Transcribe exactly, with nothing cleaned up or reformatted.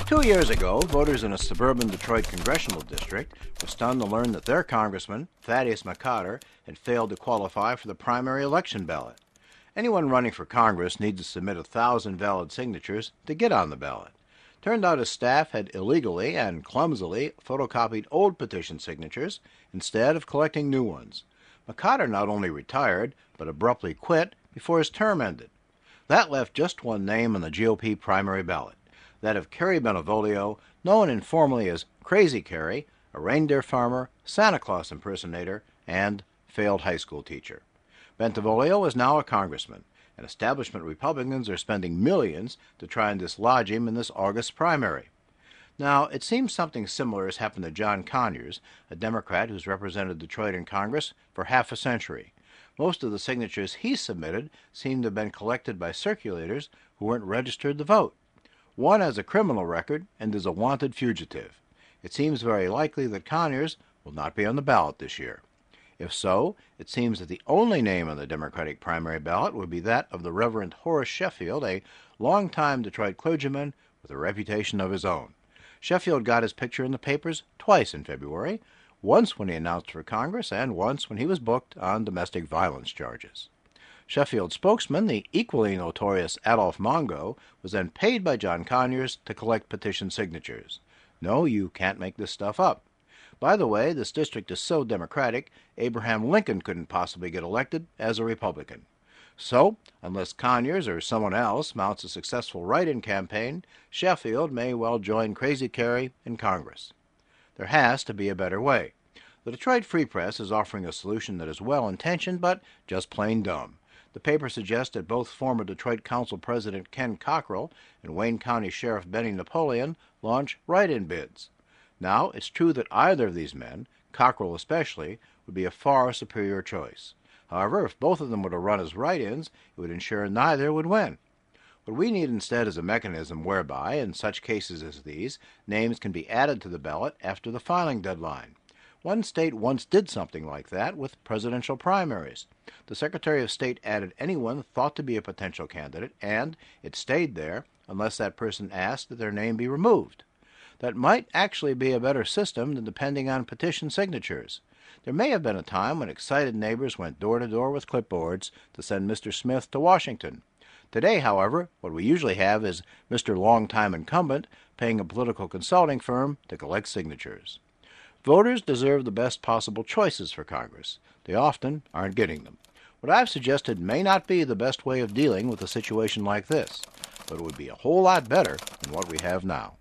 Two years ago, voters in a suburban Detroit congressional district were stunned to learn that their congressman, Thaddeus McCotter, had failed to qualify for the primary election ballot. Anyone running for Congress needs to submit a thousand valid signatures to get on the ballot. Turned out his staff had illegally and clumsily photocopied old petition signatures instead of collecting new ones. McCotter not only retired, but abruptly quit before his term ended. That left just one name on the G O P primary ballot, that of Kerry Bentivolio, known informally as Crazy Kerry, a reindeer farmer, Santa Claus impersonator, and failed high school teacher. Bentivolio is now a congressman, and establishment Republicans are spending millions to try and dislodge him in this August primary. Now, it seems something similar has happened to John Conyers, a Democrat who's represented Detroit in Congress for half a century. Most of the signatures he submitted seem to have been collected by circulators who weren't registered to vote. One has a criminal record and is a wanted fugitive. It seems very likely that Conyers will not be on the ballot this year. If so, it seems that the only name on the Democratic primary ballot would be that of the Reverend Horace Sheffield, a longtime Detroit clergyman with a reputation of his own. Sheffield got his picture in the papers twice in February, once when he announced for Congress and once when he was booked on domestic violence charges. Sheffield's spokesman, the equally notorious Adolph Mongo, was then paid by John Conyers to collect petition signatures. No, you can't make this stuff up. By the way, this district is so Democratic, Abraham Lincoln couldn't possibly get elected as a Republican. So, unless Conyers or someone else mounts a successful write-in campaign, Sheffield may well join Crazy Kerry in Congress. There has to be a better way. The Detroit Free Press is offering a solution that is well-intentioned but just plain dumb. The paper suggests that both former Detroit Council President Ken Cockrell and Wayne County Sheriff Benny Napoleon launch write-in bids. Now, it's true that either of these men, Cockrell especially, would be a far superior choice. However, if both of them were to run as write-ins, it would ensure neither would win. What we need instead is a mechanism whereby, in such cases as these, names can be added to the ballot after the filing deadline. One state once did something like that with presidential primaries. The Secretary of State added anyone thought to be a potential candidate, and it stayed there unless that person asked that their name be removed. That might actually be a better system than depending on petition signatures. There may have been a time when excited neighbors went door to door with clipboards to send Mister Smith to Washington. Today, however, what we usually have is Mister Longtime Incumbent paying a political consulting firm to collect signatures. Voters deserve the best possible choices for Congress. They often aren't getting them. What I've suggested may not be the best way of dealing with a situation like this, but it would be a whole lot better than what we have now.